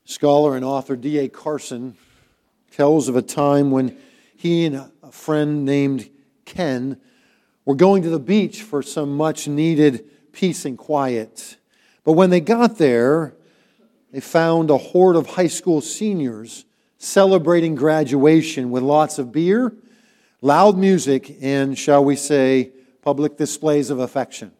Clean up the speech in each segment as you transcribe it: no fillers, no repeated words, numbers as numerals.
Scholar and author D.A. Carson tells of a time when he and a friend named Ken were going to the beach for some much-needed peace and quiet. But when they got there, they found a horde of high school seniors celebrating graduation with lots of beer, loud music, and, shall we say, public displays of affection.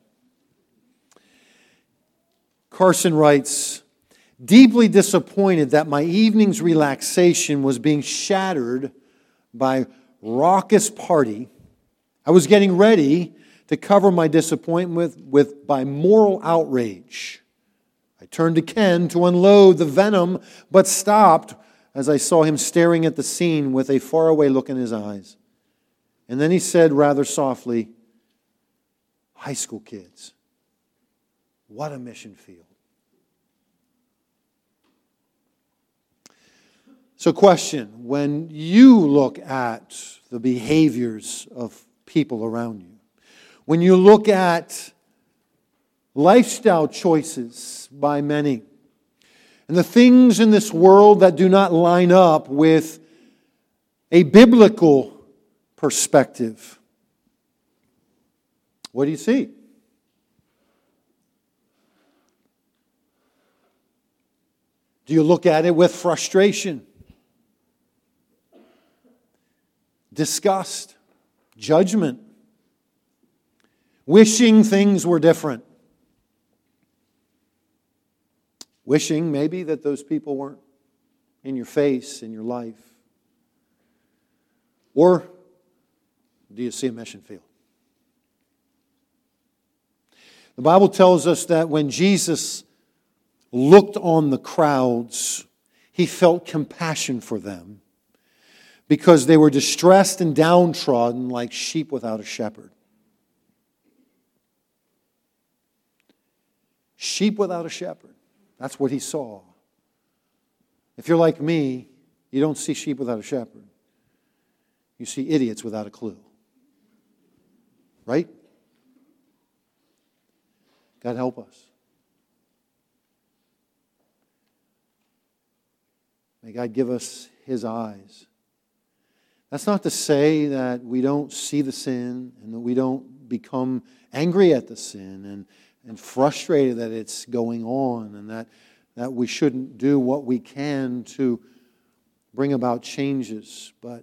Carson writes, "Deeply disappointed that my evening's relaxation was being shattered by raucous party, I was getting ready to cover my disappointment by moral outrage. I turned to Ken to unload the venom, but stopped as I saw him staring at the scene with a faraway look in his eyes. And then he said rather softly, 'High school kids, what a mission field.'" So question, when you look at the behaviors of people around you, when you look at lifestyle choices by many, and the things in this world that do not line up with a biblical perspective, what do you see? Do you look at it with frustration, disgust, judgment, wishing things were different? Wishing maybe that those people weren't in your face, in your life? Or do you see a mission field? The Bible tells us that when Jesus looked on the crowds, He felt compassion for them because they were distressed and downtrodden like sheep without a shepherd. Sheep without a shepherd. That's what He saw. If you're like me, you don't see sheep without a shepherd. You see idiots without a clue. Right? God help us. May God give us His eyes. That's not to say that we don't see the sin and that we don't become angry at the sin and frustrated that it's going on and that we shouldn't do what we can to bring about changes. But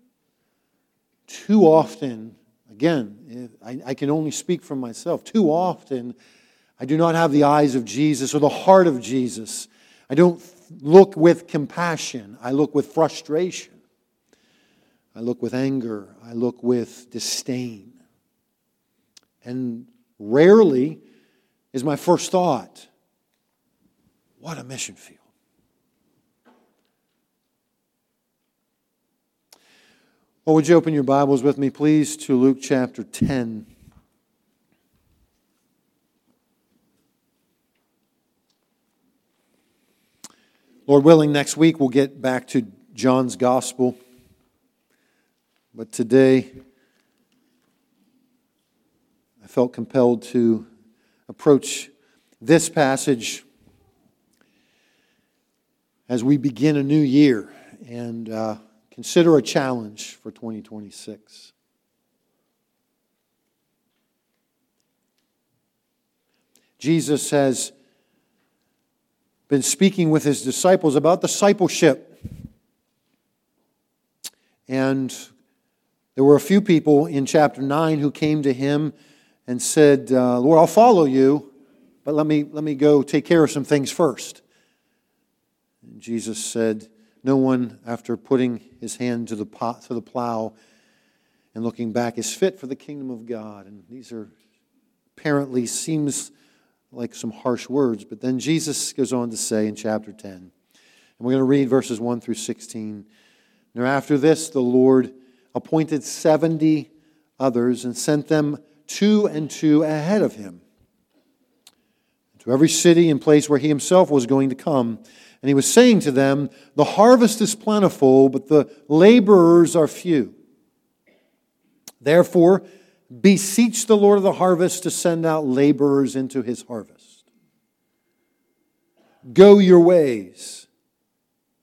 too often, again, I can only speak for myself, too often I do not have the eyes of Jesus or the heart of Jesus. I don't look with compassion. I look with frustration. I look with anger. I look with disdain. And rarely is my first thought, what a mission field. Well, would you open your Bibles with me, please, to Luke chapter 10. Lord willing, next week we'll get back to John's Gospel. But today, I felt compelled to approach this passage as we begin a new year and consider a challenge for 2026. Jesus has been speaking with His disciples about discipleship. And there were a few people in chapter 9 who came to Him and said, Lord, I'll follow you, but let me go take care of some things first. And Jesus said, no one, after putting his hand to the plow and looking back, is fit for the kingdom of God. And these are apparently seems like some harsh words, but then Jesus goes on to say in chapter 10, and we're going to read verses 1 through 16. Now after this, the Lord appointed 70 others and sent them 2 and 2 ahead of Him to every city and place where He Himself was going to come. And He was saying to them, the harvest is plentiful, but the laborers are few. Therefore, beseech the Lord of the harvest to send out laborers into His harvest. Go your ways.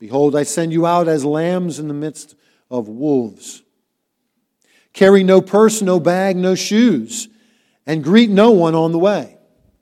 Behold, I send you out as lambs in the midst of wolves. Carry no purse, no bag, no shoes, and greet no one on the way.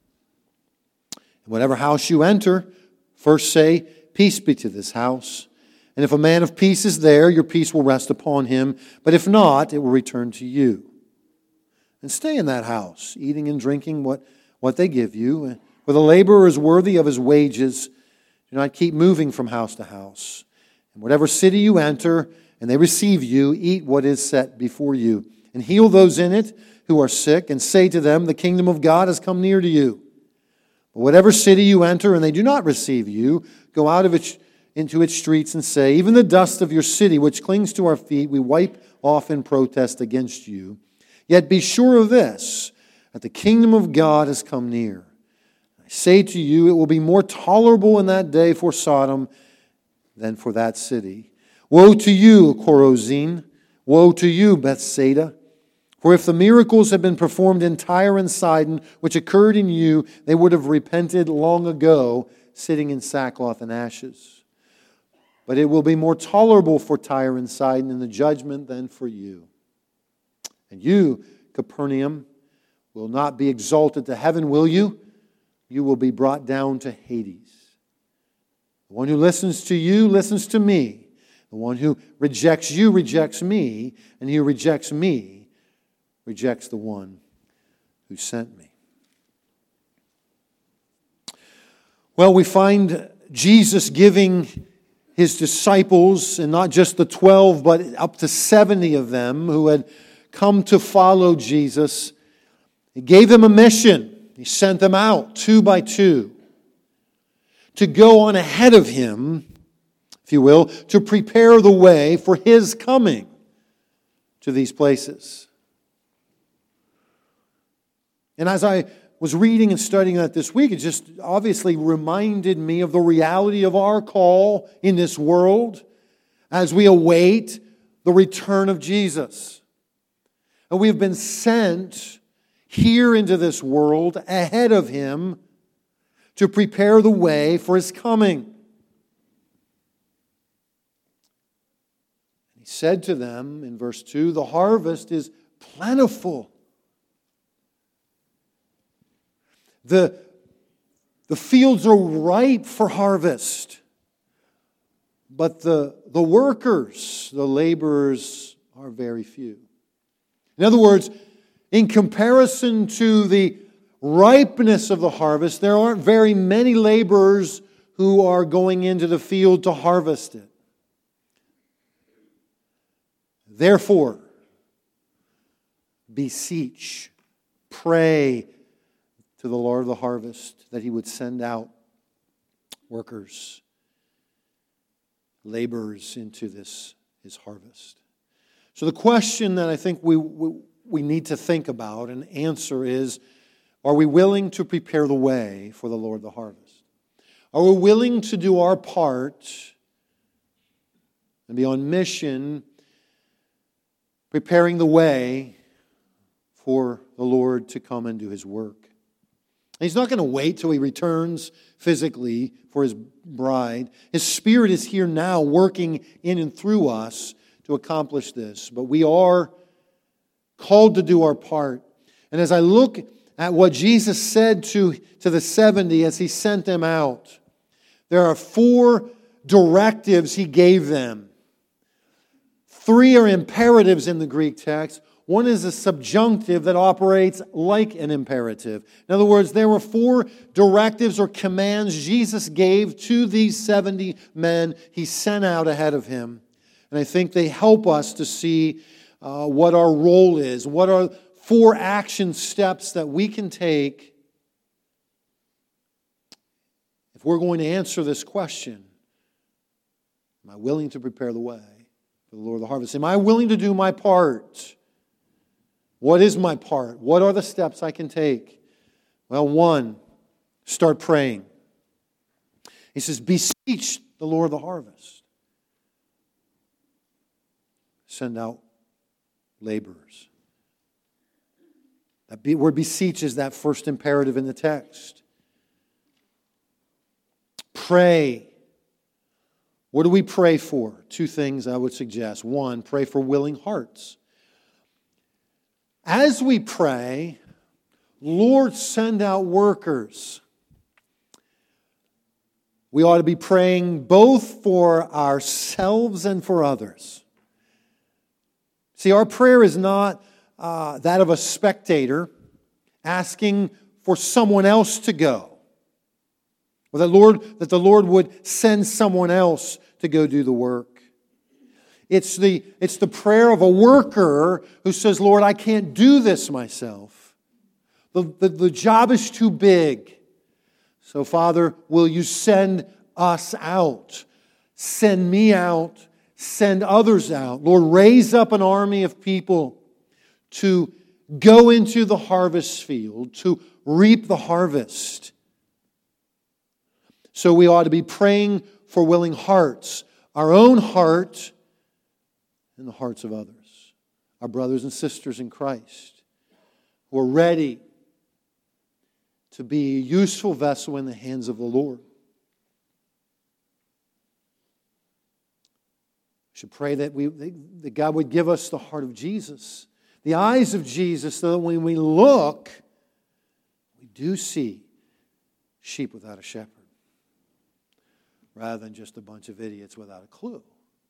In whatever house you enter, first say, peace be to this house. And if a man of peace is there, your peace will rest upon him. But if not, it will return to you. And stay in that house, eating and drinking what they give you. For the laborer is worthy of his wages. Do not keep moving from house to house. In whatever city you enter, and they receive you, eat what is set before you. And heal those in it who are sick, and say to them, the kingdom of God has come near to you. But whatever city you enter, and they do not receive you, go out of it into its streets and say, even the dust of your city, which clings to our feet, we wipe off in protest against you. Yet be sure of this, that the kingdom of God has come near. I say to you, it will be more tolerable in that day for Sodom than for that city. Woe to you, Chorazin! Woe to you, Bethsaida! For if the miracles had been performed in Tyre and Sidon, which occurred in you, they would have repented long ago, sitting in sackcloth and ashes. But it will be more tolerable for Tyre and Sidon in the judgment than for you. And you, Capernaum, will not be exalted to heaven, will you? You will be brought down to Hades. The one who listens to you listens to me. The one who rejects you rejects me. And he who rejects me rejects the one who sent me. Well, we find Jesus giving his disciples, and not just the 12, but up to 70 of them who had come to follow Jesus. He gave them a mission. He sent them out 2 by 2 to go on ahead of him, if you will, to prepare the way for his coming to these places. And as I was reading and studying that this week, it just obviously reminded me of the reality of our call in this world as we await the return of Jesus. And we have been sent here into this world ahead of him to prepare the way for his coming. He said to them in verse 2, the harvest is plentiful. The fields are ripe for harvest. But the workers, the laborers, are very few. In other words, in comparison to the ripeness of the harvest, there aren't very many laborers who are going into the field to harvest it. Therefore, beseech, pray to the Lord of the harvest that he would send out workers, laborers into his harvest. So the question that I think we need to think about and answer is, are we willing to prepare the way for the Lord of the harvest? Are we willing to do our part and be on mission, preparing the way for the Lord to come and do his work? And he's not going to wait till he returns physically for his bride. His Spirit is here now working in and through us to accomplish this. But we are called to do our part. And as I look at what Jesus said to the 70 as he sent them out, there are 4 directives he gave them. 3 are imperatives in the Greek text. 1 is a subjunctive that operates like an imperative. In other words, there were 4 directives or commands Jesus gave to these 70 men he sent out ahead of him. And I think they help us to see what our role is. What are 4 action steps that we can take if we're going to answer this question? Am I willing to prepare the way for the Lord of the harvest? Am I willing to do my part? What is my part? What are the steps I can take? Well, 1, start praying. He says, beseech the Lord of the harvest. Send out laborers. That word beseech is that first imperative in the text. Pray. What do we pray for? Two things I would suggest. One, pray for willing hearts. As we pray, Lord, send out workers. We ought to be praying both for ourselves and for others. See, our prayer is not that of a spectator asking for someone else to go. Or that the Lord would send someone else to go do the work. It's the prayer of a worker who says, Lord, I can't do this myself. The job is too big. So, Father, will you send us out? Send me out. Send others out. Lord, raise up an army of people to go into the harvest field, to reap the harvest. So we ought to be praying for willing hearts, our own heart and the hearts of others, our brothers and sisters in Christ, who are ready to be a useful vessel in the hands of the Lord. We should pray that God would give us the heart of Jesus, the eyes of Jesus, so that when we look, we do see sheep without a shepherd, rather than just a bunch of idiots without a clue.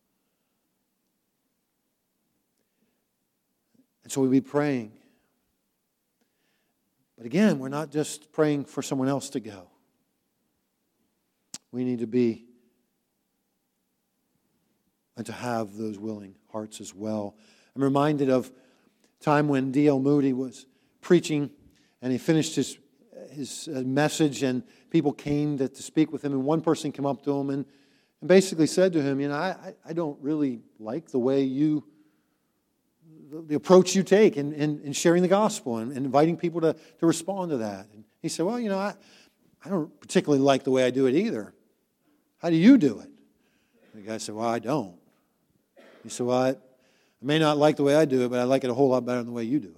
And so we'll be praying. But again, we're not just praying for someone else to go. We need to be and to have those willing hearts as well. I'm reminded of a time when D.L. Moody was preaching and he finished his message, and people came to speak with him, and one person came up to him and basically said to him, I don't really like the way the approach you take in sharing the gospel and inviting people to respond to that. And he said, well, I don't particularly like the way I do it either. How do you do it? And the guy said, well, I don't. He said, well, I may not like the way I do it, but I like it a whole lot better than the way you do it.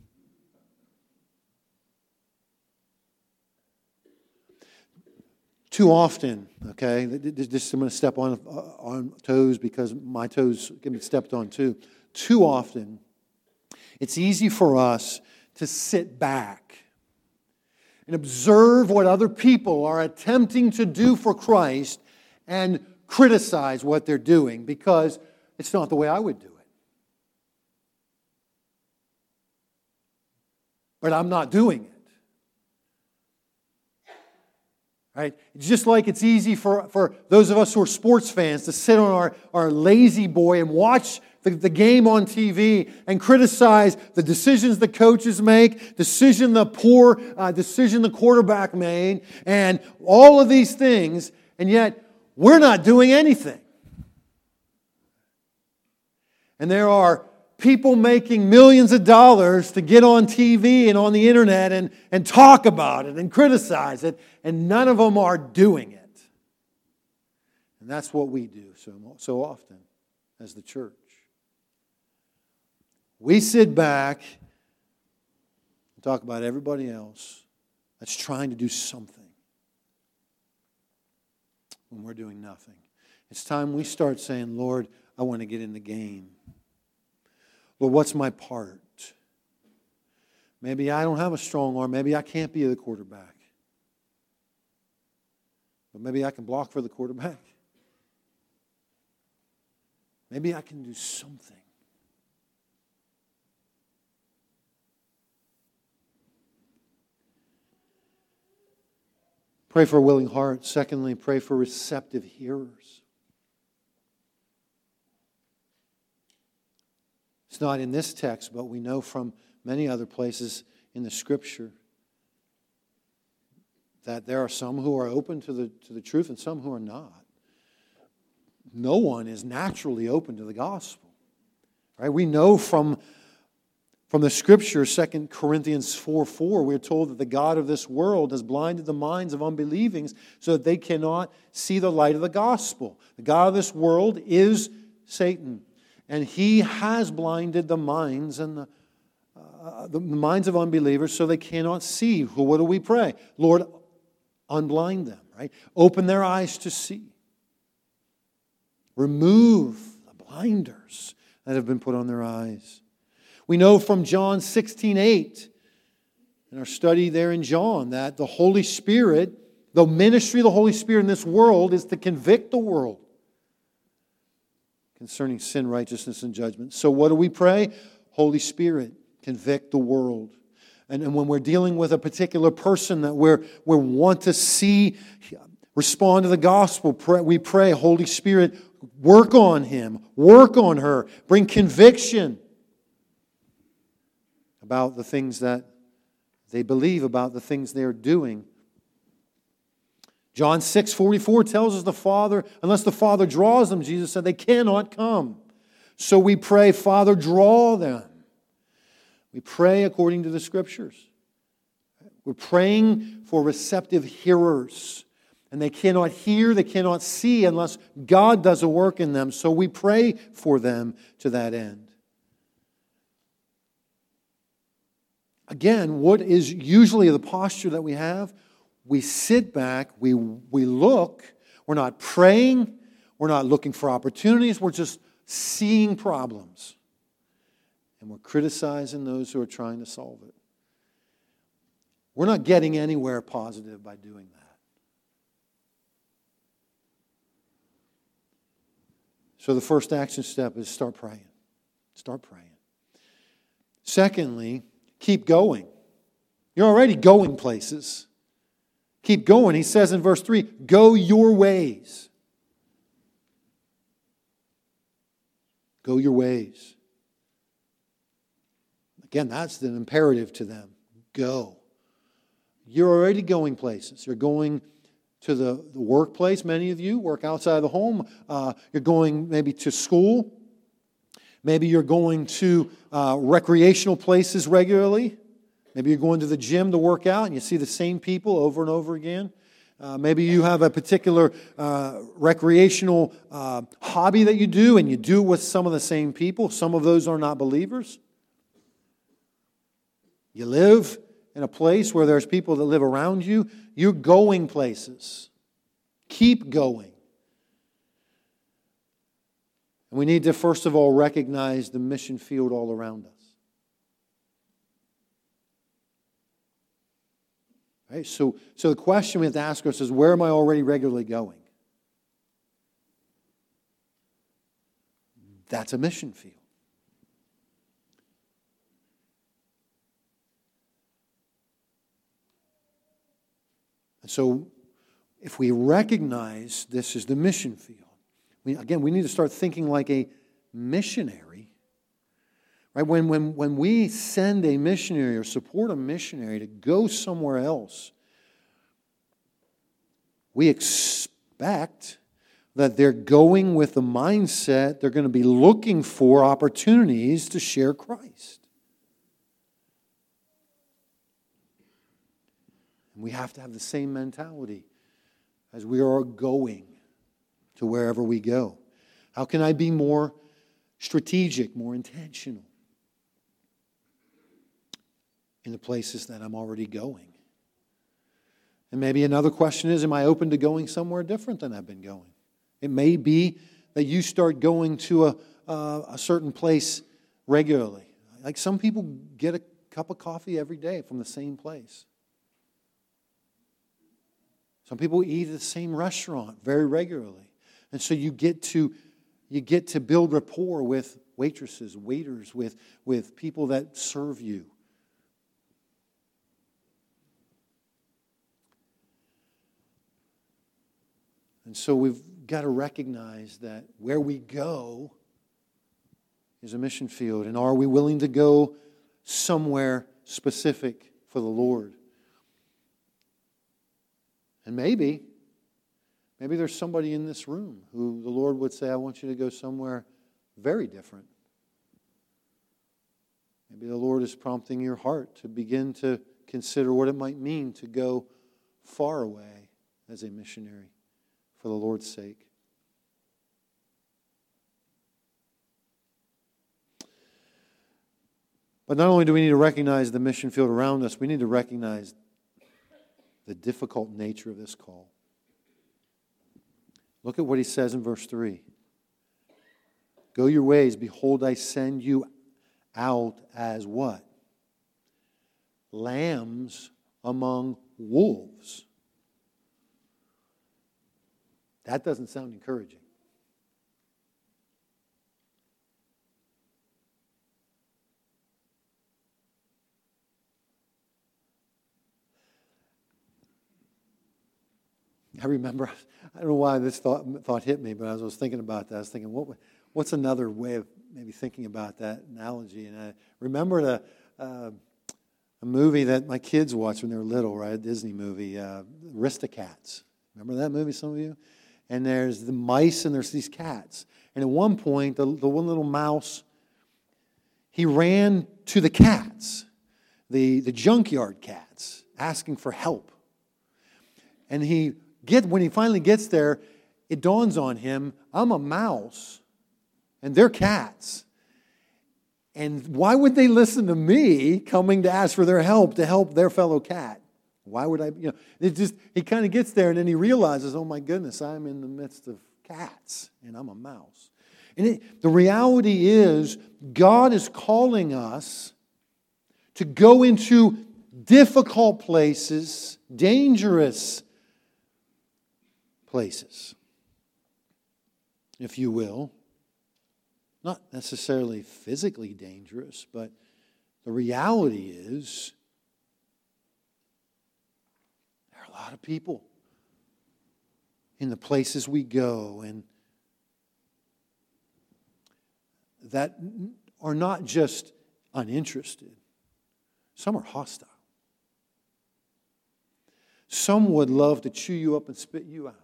Too often, okay, this I'm going to step on toes because my toes can be stepped on too. Too often, it's easy for us to sit back and observe what other people are attempting to do for Christ and criticize what they're doing because it's not the way I would do it. But I'm not doing it. Right? Just like it's easy for those of us who are sports fans to sit on our lazy boy and watch the game on TV and criticize the decisions the coaches make, decision the quarterback made, and all of these things, and yet we're not doing anything. And there are people making millions of dollars to get on TV and on the internet and talk about it and criticize it, and none of them are doing it. And that's what we do so often as the church. We sit back and talk about everybody else that's trying to do something when we're doing nothing. It's time we start saying, Lord, I want to get in the game. Lord, what's my part? Maybe I don't have a strong arm. Maybe I can't be the quarterback. But maybe I can block for the quarterback. Maybe I can do something. Pray for a willing heart. Secondly, pray for receptive hearers. It's not in this text, but we know from many other places in the Scripture that there are some who are open to the truth and some who are not. No one is naturally open to the gospel. Right? We know from the Scripture, 2 Corinthians 4:4, we're told that the God of this world has blinded the minds of unbelieving so that they cannot see the light of the gospel. The God of this world is Satan. And he has blinded the minds and the minds of unbelievers so they cannot see. Well, what do we pray? Lord, unblind them, right? Open their eyes to see. Remove the blinders that have been put on their eyes. We know from John 16:8, in our study there in John, that the Holy Spirit, the ministry of the Holy Spirit in this world is to convict the world concerning sin, righteousness, and judgment. So what do we pray? Holy Spirit, convict the world. And when we're dealing with a particular person that we want to see respond to the gospel, we pray, Holy Spirit, work on him, work on her, bring conviction about the things that they believe, about the things they're doing. John 6:44 tells us the Father, unless the Father draws them, Jesus said, they cannot come. So we pray, Father, draw them. We pray according to the Scriptures. We're praying for receptive hearers. And they cannot hear, they cannot see unless God does a work in them. So we pray for them to that end. Again, what is usually the posture that we have? We sit back, we look, we're not praying, we're not looking for opportunities, we're just seeing problems. And we're criticizing those who are trying to solve it. We're not getting anywhere positive by doing that. So the first action step is start praying. Start praying. Secondly, keep going. You're already going places. Keep going. He says in verse 3, go your ways. Go your ways. Again, that's an imperative to them. Go. You're already going places. You're going to the workplace. Many of you work outside the home. You're going maybe to school. Maybe you're going to recreational places regularly. Maybe you're going to the gym to work out and you see the same people over and over again. Maybe you have a particular recreational hobby that you do and you do it with some of the same people. Some of those are not believers. You live in a place where there's people that live around you. You're going places. Keep going. And we need to, first of all, recognize the mission field all around us. Right? So the question we have to ask ourselves is, where am I already regularly going? That's a mission field. And so if we recognize this is the mission field, we need to start thinking like a missionary. Right? When we send a missionary or support a missionary to go somewhere else, we expect that they're going with the mindset they're going to be looking for opportunities to share Christ. And we have to have the same mentality as we are going to wherever we go. How can I be more strategic, more intentional in the places that I'm already going? And maybe another question is, am I open to going somewhere different than I've been going? It may be that you start going to a certain place regularly. Like some people get a cup of coffee every day from the same place. Some people eat at the same restaurant very regularly. And so you get to build rapport with waitresses, waiters, with people that serve you. And so we've got to recognize that where we go is a mission field. And are we willing to go somewhere specific for the Lord? And maybe there's somebody in this room who the Lord would say, I want you to go somewhere very different. Maybe the Lord is prompting your heart to begin to consider what it might mean to go far away as a missionary for the Lord's sake. But not only do we need to recognize the mission field around us, we need to recognize the difficult nature of this call. Look at what he says in verse 3. Go your ways. Behold, I send you out as what? Lambs among wolves. That doesn't sound encouraging. I remember, I don't know why this thought hit me, but as I was thinking about that, I was thinking, what's another way of maybe thinking about that analogy? And I remembered a movie that my kids watched when they were little, right? A Disney movie, Aristocats. Remember that movie, some of you? And there's the mice and there's these cats. And at one point, the one little mouse, he ran to the cats, the junkyard cats, asking for help. And when he finally gets there, it dawns on him, I'm a mouse, and they're cats. And why would they listen to me coming to ask for their help to help their fellow cat? Why would I, he kind of gets there and then he realizes, oh my goodness, I'm in the midst of cats and I'm a mouse. And the reality is, God is calling us to go into difficult places, dangerous places, if you will. Not necessarily physically dangerous, but the reality is there are a lot of people in the places we go and that are not just uninterested. Some are hostile. Some would love to chew you up and spit you out.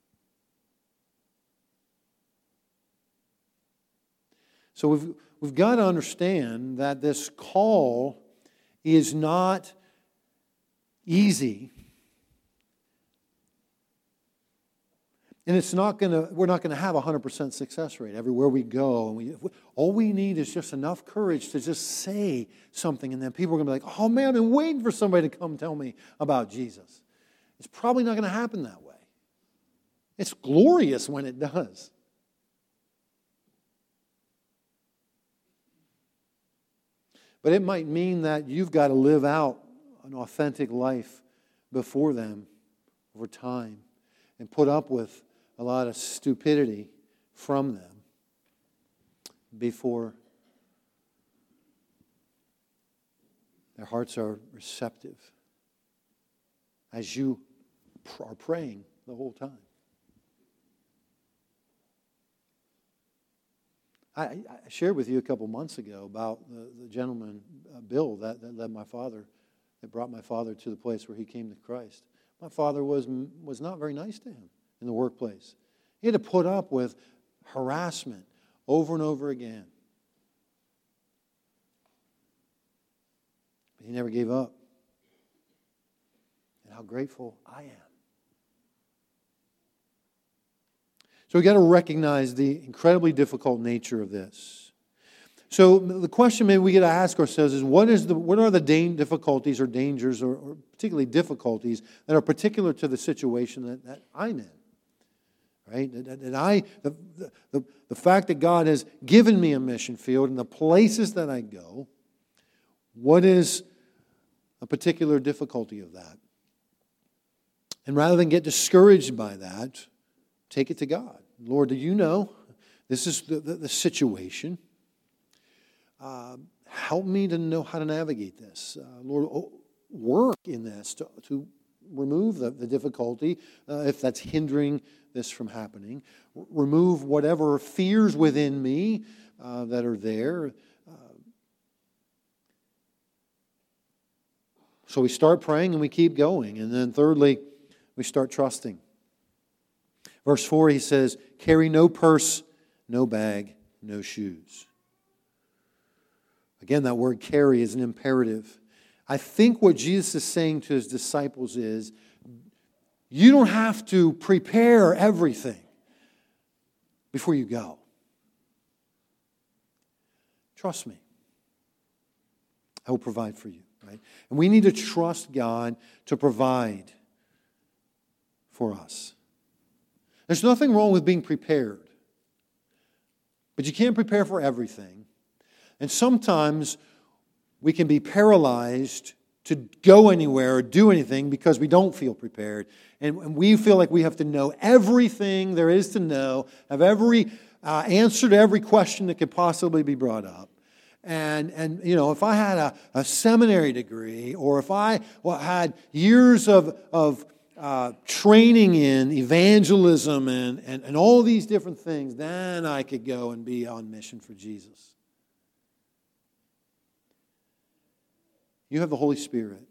So we've got to understand that this call is not easy. And we're not going to have a 100% success rate everywhere we go. And all we need is just enough courage to just say something, and then people are going to be like, oh man, I've been waiting for somebody to come tell me about Jesus. It's probably not going to happen that way. It's glorious when it does. But it might mean that you've got to live out an authentic life before them over time and put up with a lot of stupidity from them before their hearts are receptive as you are praying the whole time. I shared with you a couple months ago about the gentleman, Bill, that led my father, that brought my father to the place where he came to Christ. My father was not very nice to him in the workplace. He had to put up with harassment over and over again. But he never gave up. And how grateful I am. So we've got to recognize the incredibly difficult nature of this. So the question maybe we get to ask ourselves is, what are the difficulties or dangers or particularly difficulties that are particular to the situation that I'm in? Right? The fact that God has given me a mission field and the places that I go, what is a particular difficulty of that? And rather than get discouraged by that, take it to God. Lord, do you know this is the situation? Help me to know how to navigate this. Lord, work in this to remove the difficulty if that's hindering this from happening. Remove whatever fears within me that are there. So we start praying and we keep going. And then thirdly, we start trusting. Verse 4, he says, carry no purse, no bag, no shoes. Again, that word carry is an imperative. I think what Jesus is saying to his disciples is, you don't have to prepare everything before you go. Trust me. I will provide for you. Right? And we need to trust God to provide for us. There's nothing wrong with being prepared. But you can't prepare for everything. And sometimes we can be paralyzed to go anywhere or do anything because we don't feel prepared. And we feel like we have to know everything there is to know, have every answer to every question that could possibly be brought up. And you know, if I had a seminary degree, or if I had years of training in evangelism and all these different things, then I could go and be on mission for Jesus. You have the Holy Spirit,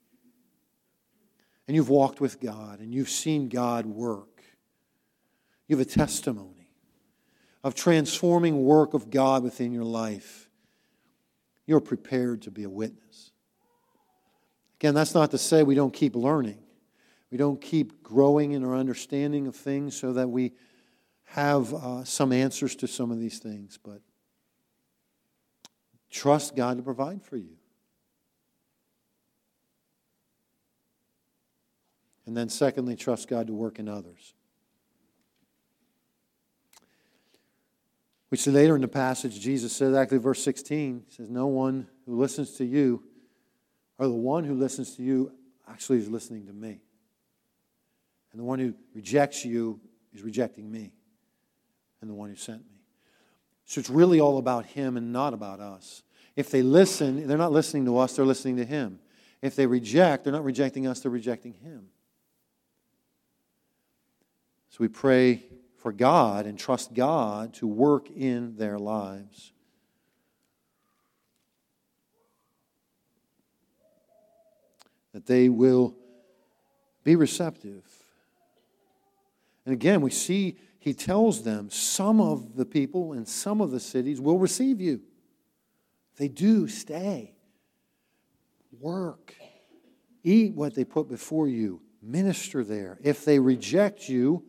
and you've walked with God, and you've seen God work. You have a testimony of transforming work of God within your life. You're prepared to be a witness. Again, that's not to say we don't keep learning. We don't keep growing in our understanding of things so that we have some answers to some of these things. But trust God to provide for you. And then secondly, trust God to work in others. We see later in the passage, Jesus says, actually verse 16, he says, no one who listens to you, or the one who listens to you actually is listening to me. And the one who rejects you is rejecting me and the one who sent me. So it's really all about him and not about us. If they listen, they're not listening to us, they're listening to him. If they reject, they're not rejecting us, they're rejecting him. So we pray for God and trust God to work in their lives. That they will be receptive. And again, we see he tells them some of the people in some of the cities will receive you. They do, stay. Work. Eat what they put before you. Minister there. If they reject you,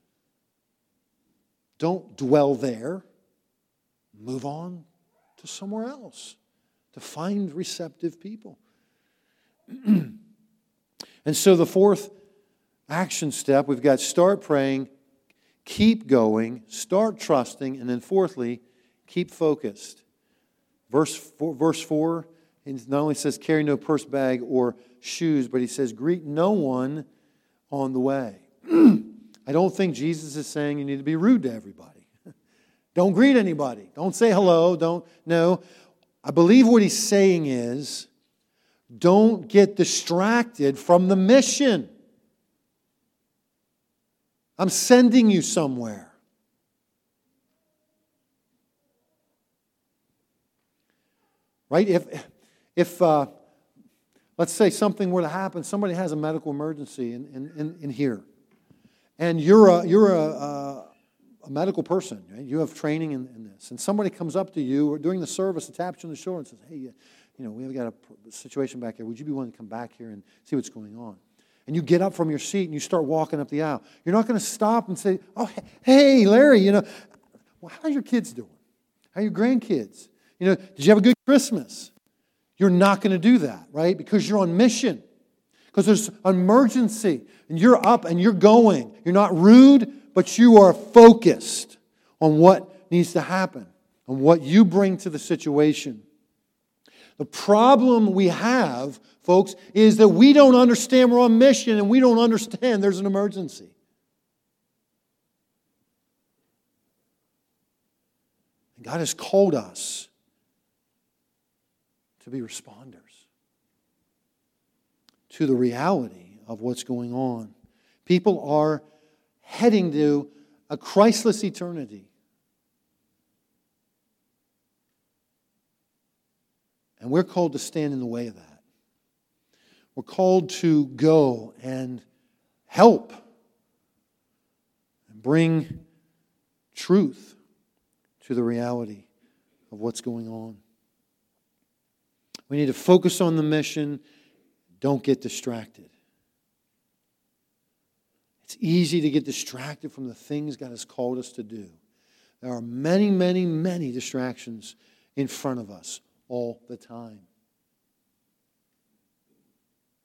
don't dwell there. Move on to somewhere else to find receptive people. And so the fourth action step, we've got start praying, keep going, start trusting, and then fourthly, keep focused. Verse 4, he not only says carry no purse, bag, or shoes, but he says greet no one on the way. I don't think Jesus is saying you need to be rude to everybody. Don't greet anybody. Don't say hello. No. I believe what he's saying is don't get distracted from the mission. I'm sending you somewhere. Right? If let's say something were to happen, somebody has a medical emergency in here. And you're a medical person, right? You have training in this. And somebody comes up to you or during the service and taps you on the shoulder and says, hey, we've got a situation back here. Would you be willing to come back here and see what's going on? And you get up from your seat and you start walking up the aisle. You're not going to stop and say, oh, hey, Larry, how are your kids doing? How are your grandkids? Did you have a good Christmas? You're not going to do that, right? Because you're on mission. Because there's an emergency, and you're up and you're going. You're not rude, but you are focused on what needs to happen, on what you bring to the situation. The problem we have, folks, is that we don't understand we're on mission, and we don't understand there's an emergency. And God has called us to be responders to the reality of what's going on. People are heading to a Christless eternity. And we're called to stand in the way of that. We're called to go and help and bring truth to the reality of what's going on. We need to focus on the mission. Don't get distracted. It's easy to get distracted from the things God has called us to do. There are many, many, many distractions in front of us all the time.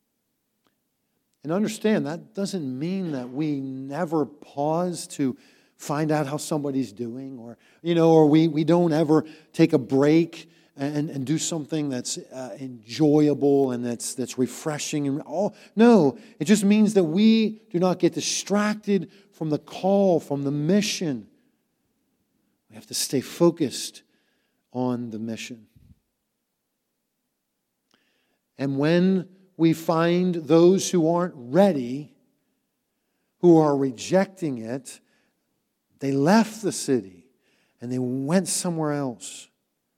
And understand, that doesn't mean that we never pause to find out how somebody's doing, or we don't ever take a break and do something that's enjoyable and that's refreshing. No, it just means that we do not get distracted from the call, from the mission. We have to stay focused on the mission. And when we find those who aren't ready, who are rejecting it, they left the city and they went somewhere else.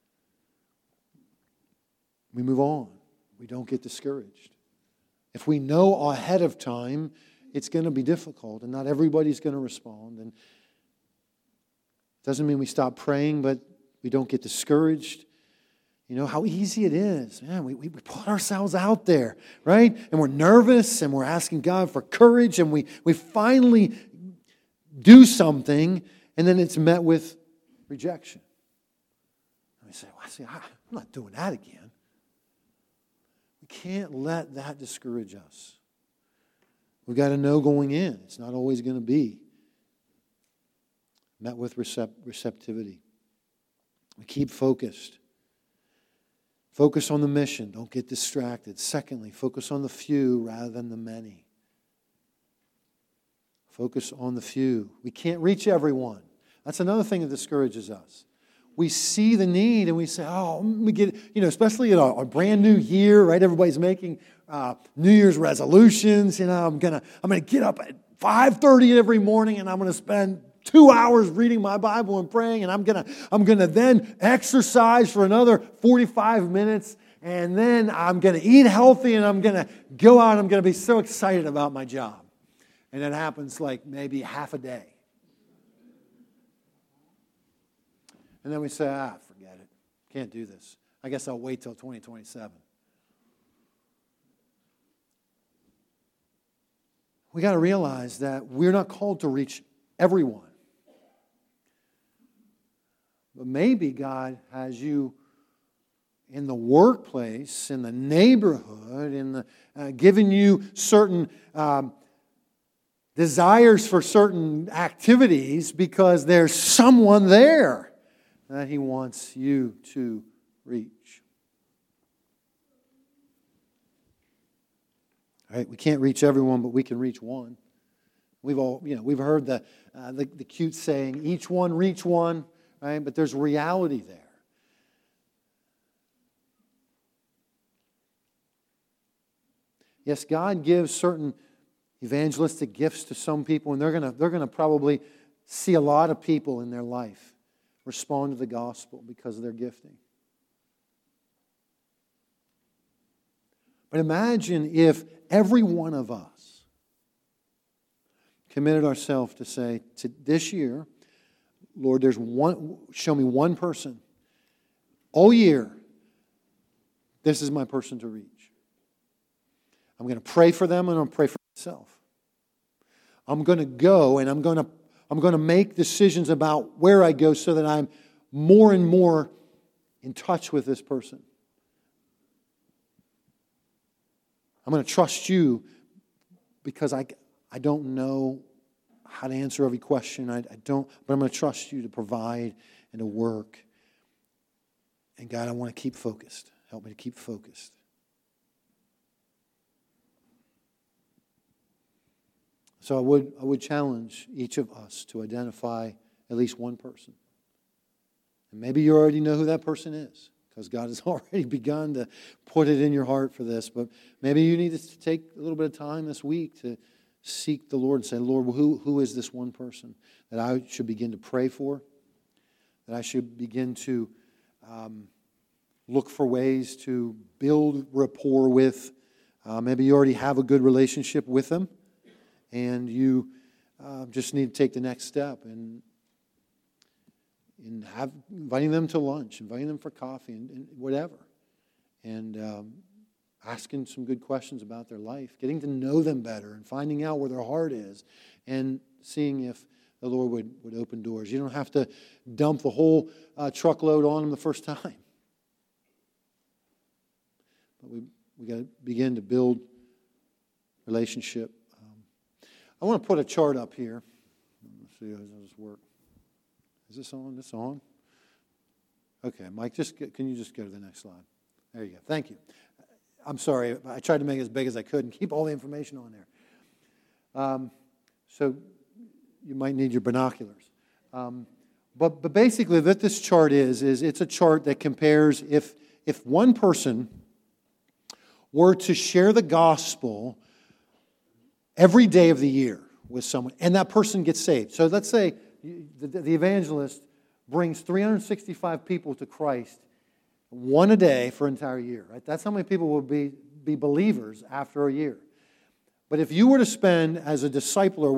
We move on. We don't get discouraged. If we know ahead of time, it's going to be difficult and not everybody's going to respond. And it doesn't mean we stop praying, but we don't get discouraged. You know how easy it is. Man, we put ourselves out there, right? And we're nervous and we're asking God for courage and we finally do something and then it's met with rejection. And we say, well, I'm not doing that again. We can't let that discourage us. We've got to know going in. It's not always going to be met with receptivity. We keep focused. Focus on the mission. Don't get distracted. Secondly, focus on the few rather than the many. Focus on the few. We can't reach everyone. That's another thing that discourages us. We see the need and we say, we get, especially in a brand new year, right? Everybody's making New Year's resolutions. I'm gonna get up at 5:30 every morning and I'm gonna spend 2 hours reading my Bible and praying, and I'm gonna then exercise for another 45 minutes, and then I'm gonna eat healthy, and I'm gonna go out and I'm gonna be so excited about my job. And that happens like maybe half a day. And then we say, forget it. Can't do this. I guess I'll wait till 2027. We got to realize that we're not called to reach everyone. But maybe God has you in the workplace, in the neighborhood, giving you certain desires for certain activities because there's someone there that He wants you to reach. All right, we can't reach everyone, but we can reach one. We've heard the cute saying, "Each one reach one." Right? But there's reality there. Yes, God gives certain evangelistic gifts to some people, and they're gonna probably see a lot of people in their life respond to the gospel because of their gifting. But imagine if every one of us committed ourselves to say, to this year, Lord, show me one person all year. This is my person to reach. I'm going to pray for them and I'm going to pray for myself. I'm going to go and I'm going to make decisions about where I go so that I'm more and more in touch with this person. I'm going to trust you because I don't know how to answer every question. I don't, but I'm going to trust you to provide and to work. And God, I want to keep focused. Help me to keep focused. So I would challenge each of us to identify at least one person. And maybe you already know who that person is, because God has already begun to put it in your heart for this. But maybe you need to take a little bit of time this week to seek the Lord and say, Lord, who is this one person that I should begin to pray for? That I should begin to look for ways to build rapport with. Maybe you already have a good relationship with them, and you just need to take the next step and inviting them to lunch, inviting them for coffee, and whatever. And asking some good questions about their life, getting to know them better and finding out where their heart is and seeing if the Lord would open doors. You don't have to dump the whole truckload on them the first time. But we got to begin to build relationship. I want to put a chart up here. see how this work. Is this on? This on? Okay, Mike, can you just go to the next slide? There you go. Thank you. I'm sorry. I tried to make it as big as I could and keep all the information on there. So you might need your binoculars. But basically what this chart is it's a chart that compares if one person were to share the gospel every day of the year with someone, and that person gets saved. So let's say the evangelist brings 365 people to Christ, one a day for an entire year. Right? That's how many people will be believers after a year. But if you were to spend, as a discipler,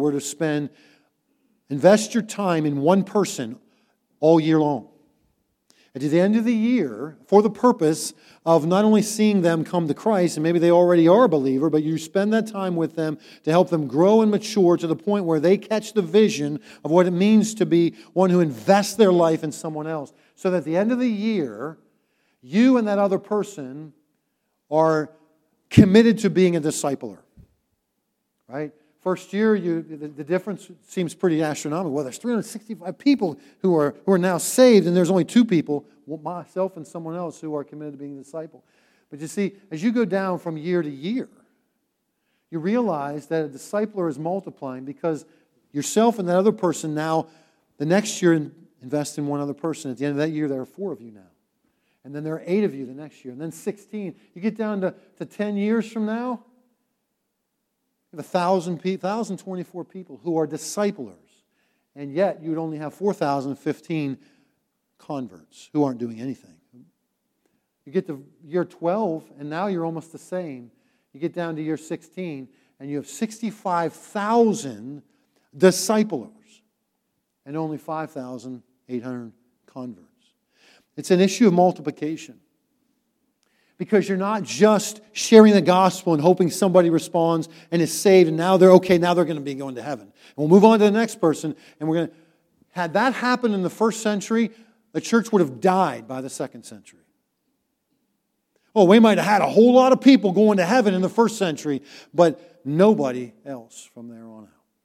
invest your time in one person all year long. And at the end of the year, for the purpose of not only seeing them come to Christ, and maybe they already are a believer, but you spend that time with them to help them grow and mature to the point where they catch the vision of what it means to be one who invests their life in someone else. So that at the end of the year, you and that other person are committed to being a discipler. Right? First year, the difference seems pretty astronomical. Well, there's 365 people who are now saved, and there's only 2 people, myself and someone else, who are committed to being a disciple. But you see, as you go down from year to year, you realize that a discipler is multiplying because yourself and that other person now, the next year, invest in one other person. At the end of that year, there are 4 of you now. And then there are 8 of you the next year, and then 16. You get down to 10 years from now, you have 1,024 people who are disciplers, and yet you'd only have 4,015 converts who aren't doing anything. You get to year 12, and now you're almost the same. You get down to year 16, and you have 65,000 disciplers, and only 5,800 converts. It's an issue of multiplication. Because you're not just sharing the gospel and hoping somebody responds and is saved, and now they're okay, now they're going to be going to heaven. And we'll move on to the next person, and we're going to... Had that happened in the first century, the church would have died by the second century. Oh, we might have had a whole lot of people going to heaven in the first century, but nobody else from there on out.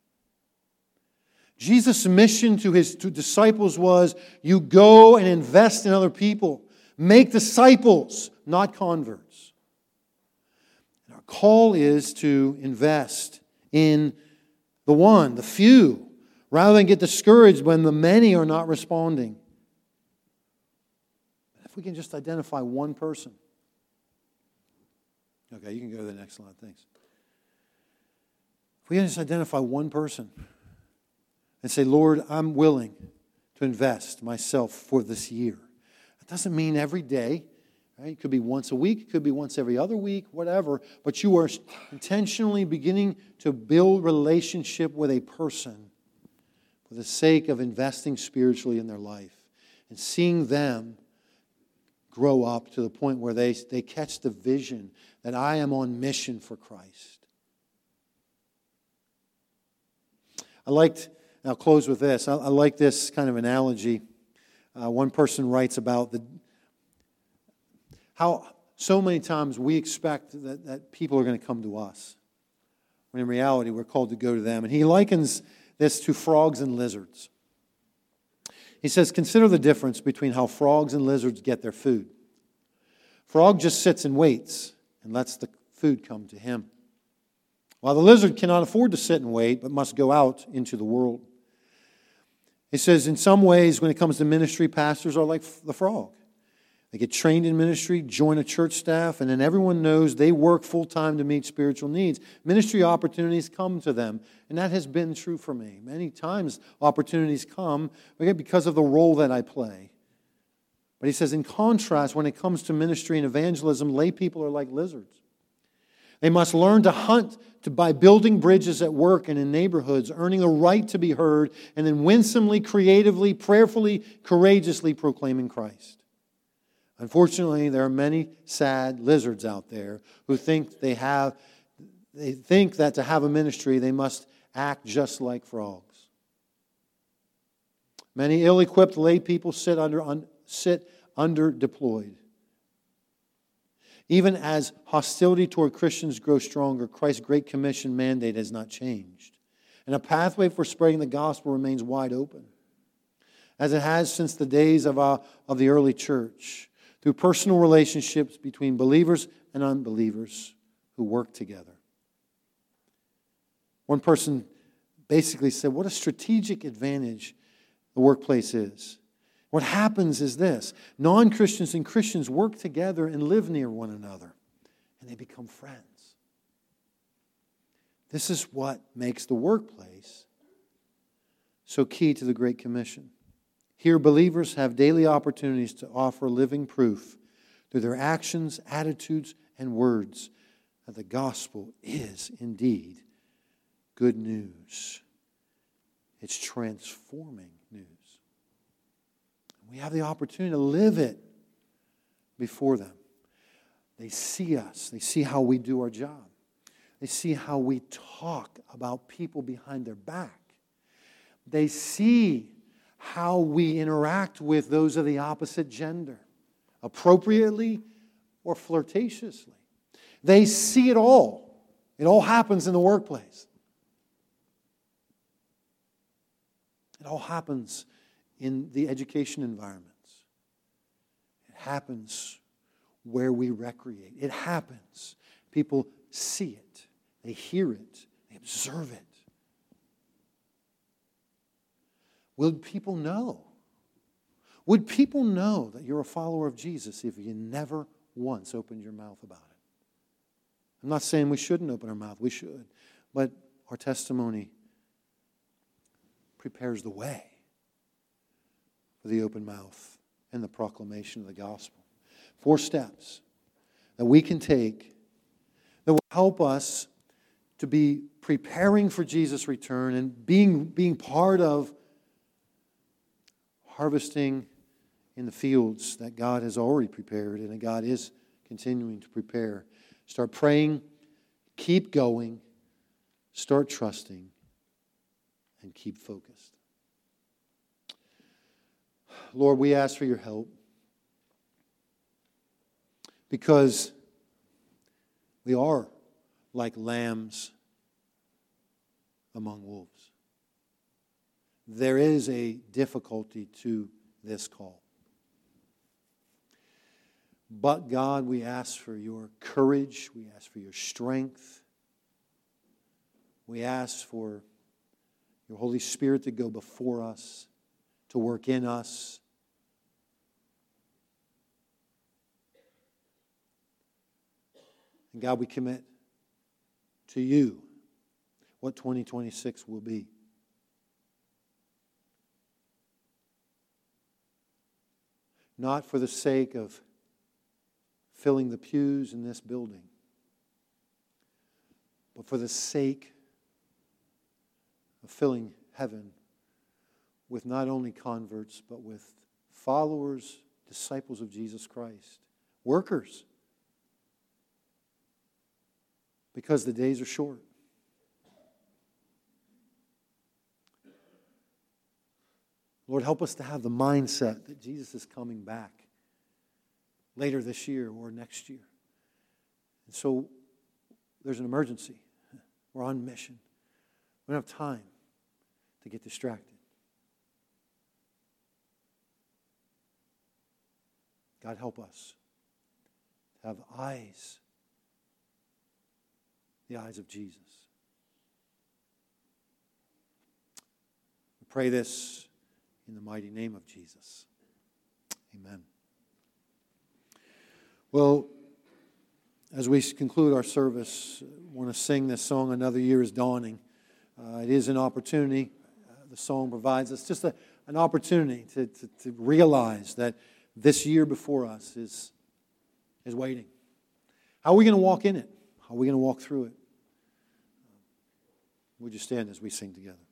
Jesus' mission to his disciples was, you go and invest in other people. Make disciples, not converts. And our call is to invest in the few, rather than get discouraged when the many are not responding. If we can just identify one person. Okay, you can go to the next slide, thanks. If we can just identify one person and say, Lord, I'm willing to invest myself for this year. Doesn't mean every day. Right? It could be once a week. It could be once every other week, whatever. But you are intentionally beginning to build relationship with a person for the sake of investing spiritually in their life and seeing them grow up to the point where they catch the vision that I am on mission for Christ. I'll close with this. I like this kind of analogy. One person writes about how so many times we expect that people are going to come to us, when in reality we're called to go to them. And he likens this to frogs and lizards. He says, consider the difference between how frogs and lizards get their food. Frog just sits and waits and lets the food come to him, while the lizard cannot afford to sit and wait, but must go out into the world. He says, in some ways, when it comes to ministry, pastors are like the frog. They get trained in ministry, join a church staff, and then everyone knows they work full-time to meet spiritual needs. Ministry opportunities come to them, and that has been true for me. Many times opportunities come because of the role that I play. But he says, in contrast, when it comes to ministry and evangelism, lay people are like lizards. They must learn to hunt by building bridges at work and in neighborhoods, earning a right to be heard, and then winsomely, creatively, prayerfully, courageously proclaiming Christ. Unfortunately, there are many sad lizards out there who think that to have a ministry, they must act just like frogs. Many ill-equipped lay people sit under-deployed. Even as hostility toward Christians grows stronger, Christ's Great Commission mandate has not changed. And a pathway for spreading the gospel remains wide open, as it has since the days of the early church, through personal relationships between believers and unbelievers who work together. One person basically said, what a strategic advantage the workplace is. What happens is this: non-Christians and Christians work together and live near one another, and they become friends. This is what makes the workplace so key to the Great Commission. Here, believers have daily opportunities to offer living proof through their actions, attitudes, and words that the gospel is indeed good news. It's transforming news. We have the opportunity to live it before them. They see us. They see how we do our job. They see how we talk about people behind their back. They see how we interact with those of the opposite gender, appropriately or flirtatiously. They see it all. It all happens in the workplace. It all happens in the education environments. It happens where we recreate. It happens. People see it. They hear it. They observe it. Will people know? Would people know that you're a follower of Jesus if you never once opened your mouth about it? I'm not saying we shouldn't open our mouth. We should. But our testimony prepares the way for the open mouth and the proclamation of the gospel. 4 steps that we can take that will help us to be preparing for Jesus' return and being part of harvesting in the fields that God has already prepared and that God is continuing to prepare. Start praying, keep going, start trusting, and keep focused. Lord, we ask for your help because we are like lambs among wolves. There is a difficulty to this call. But God, we ask for your courage. We ask for your strength. We ask for your Holy Spirit to go before us, to work in us. And God, we commit to you what 2026 will be. Not for the sake of filling the pews in this building, but for the sake of filling heaven with not only converts, but with followers, disciples of Jesus Christ, workers. Because the days are short. Lord, help us to have the mindset that Jesus is coming back later this year or next year. And so there's an emergency. We're on mission. We don't have time to get distracted. God, help us to have eyes, the eyes of Jesus. We pray this in the mighty name of Jesus. Amen. Well, as we conclude our service, I want to sing this song, Another Year is Dawning. It is an opportunity. The song provides us just an opportunity to realize that this year before us is waiting. How are we going to walk in it? How are we going to walk through it? Would you stand as we sing together?